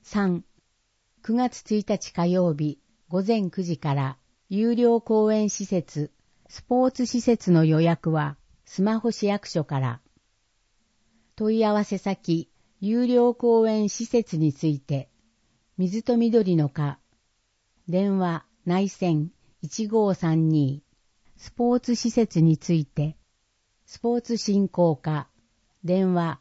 3、9月1日火曜日午前9時から有料公園施設、スポーツ施設の予約はスマホ市役所から。問い合わせ先、有料公園施設について、水と緑の課、電話内線1532、スポーツ施設について、スポーツ振興課、電話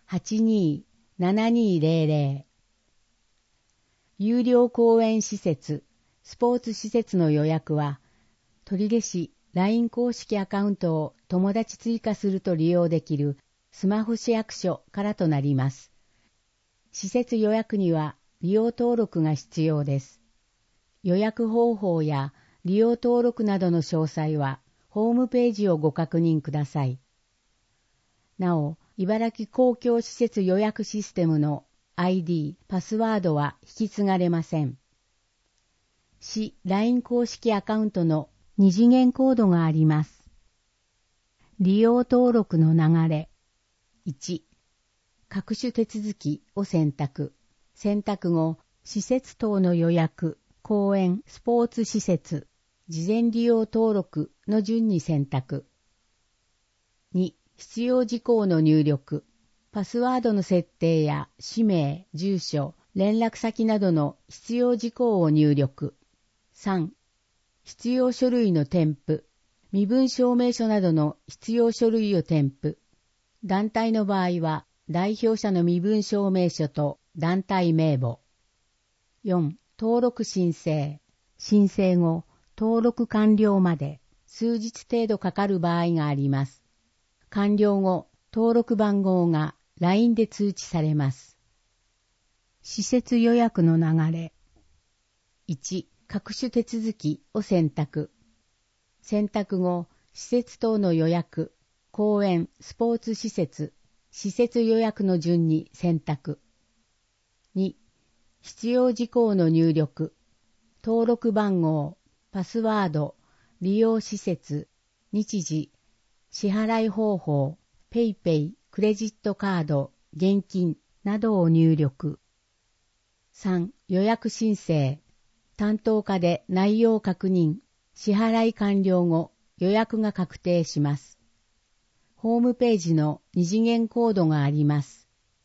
827200、有料公園施設、スポーツ施設の予約は、取手市 LINE 公式アカウントを友達追加すると利用できるスマホ市役所からとなります。施設予約には利用登録が必要です。予約方法や利用登録などの詳細はホームページをご確認ください。なお、茨城公共施設予約システムの ID、パスワードは引き継がれません。市 LINE 公式アカウントの二次元コードがあります。利用登録の流れ。1、各種手続きを選択。選択後、施設等の予約、公園、スポーツ施設、事前利用登録の順に選択。2、必要事項の入力。パスワードの設定や氏名、住所、連絡先などの必要事項を入力。3、必要書類の添付。身分証明書などの必要書類を添付。団体の場合は、代表者の身分証明書と団体名簿。4、登録申請。申請後、登録完了まで数日程度かかる場合があります。完了後、登録番号が LINE で通知されます。施設予約の流れ。1、各種手続きを選択。選択後、施設等の予約、公園、スポーツ施設、施設予約の順に選択。2、必要事項の入力、登録番号、パスワード、利用施設、日時、支払い方法、ペイペイ、クレジットカード、現金などを入力。3、予約申請、担当課で内容確認、支払い完了後、予約が確定します。ホームページの二次元コードがあります。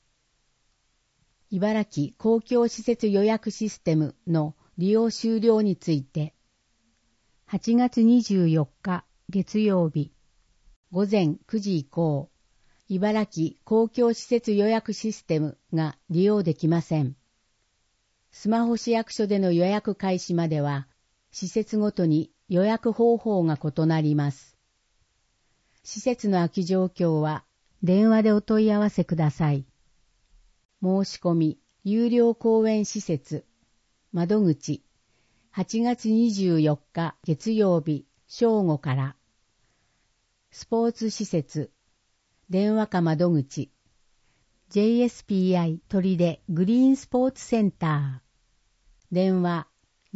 茨城公共施設予約システムの利用終了について、8月24日月曜日、午前9時以降、茨城公共施設予約システムが利用できません。スマホ市役所での予約開始までは、施設ごとに予約方法が異なります。施設の空き状況は電話でお問い合わせください。申し込み、有料公園施設、窓口、8月24日月曜日正午から。スポーツ施設、電話か窓口、JSPI 取手グリーンスポーツセンター。電話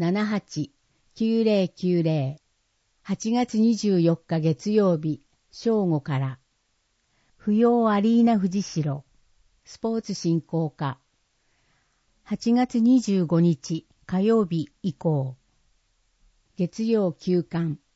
78-9090、8月24日月曜日正午から。不要アリーナ藤代、スポーツ振興課。8月25日火曜日以降。月曜休館。